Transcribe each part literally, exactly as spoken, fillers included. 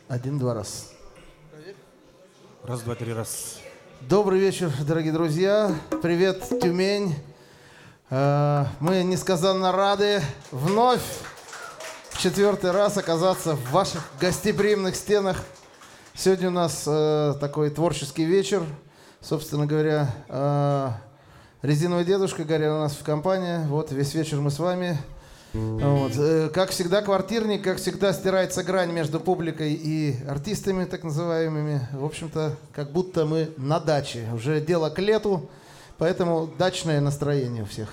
Один-два раз. Раз, два, три, раз. Добрый вечер, дорогие друзья. Привет, Тюмень. Мы несказанно рады вновь в четвертый раз оказаться в ваших гостеприимных стенах. Сегодня у нас такой творческий вечер. Собственно говоря, резиновый дедушка Гарри у нас в компании. Вот весь вечер мы с вами. Вот. Как всегда, квартирник, как всегда, стирается грань между публикой и артистами, так называемыми. В общем-то, как будто мы на даче. Уже дело к лету, поэтому дачное настроение у всех.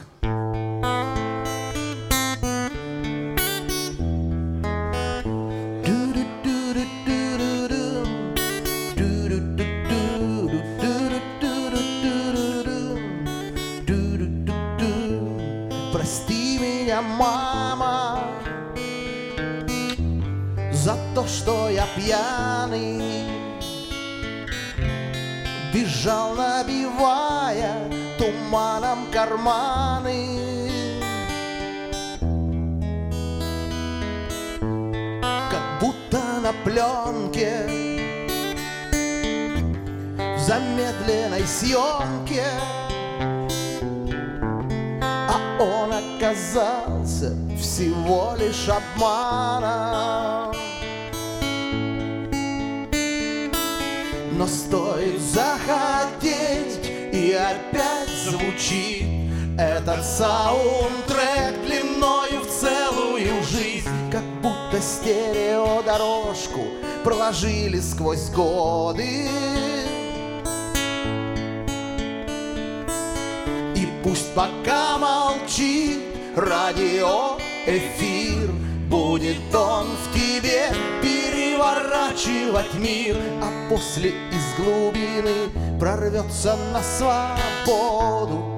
Прости меня, мама, за то, что я пьяный бежал, набивая туманом карманы. Как будто на пленке в замедленной съемке, а он оказался всего лишь обманом. Но стоит захотеть, и опять звучит этот саундтрек длиною в целую жизнь. Как будто стереодорожку проложили сквозь годы. И пусть пока молчит радиоэфир, будет он в тебе переворачивать мир, а после из глубины прорвется на свободу.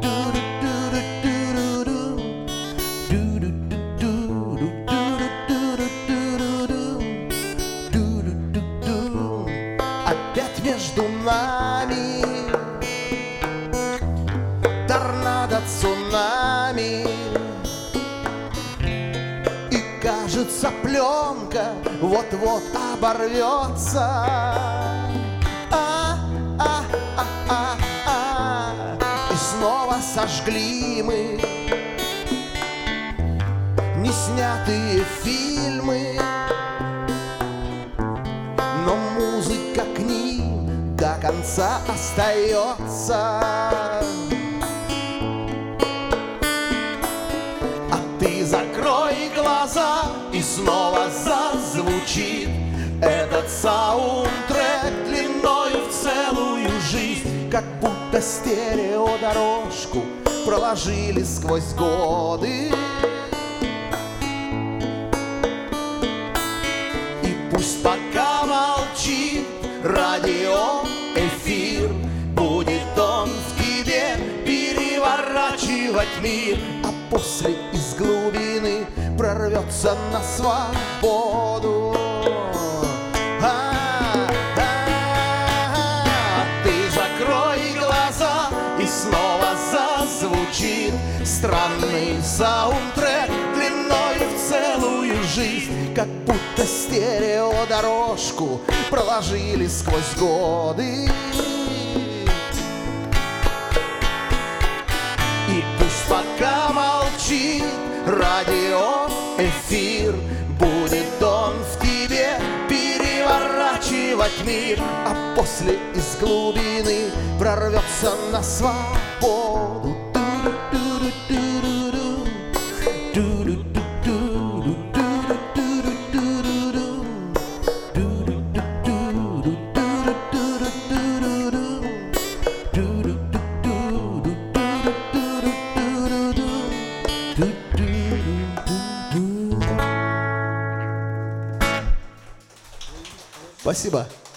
Опять между нами торнадо, цунами, и кажется, пленка вот-вот оборвется. А, а, а, а, а. И снова сожгли мы неснятые фильмы, но музыка к ним до конца остается. Закрой глаза, и снова зазвучит этот саундтрек длиною в целую жизнь. Как будто стереодорожку проложили сквозь годы. И пусть пока молчит радиоэфир, будет он в тебе переворачивать мир, а после из глубины прорвется на свободу. А, а, а, ты закрой глаза, и снова зазвучит странный саундтрек длиною в целую жизнь. Как будто стереодорожку проложили сквозь годы. И пусть пока молчит радиоэфир, будет он в тебе переворачивать мир, а после из глубины прорвется на свободу. Спасибо.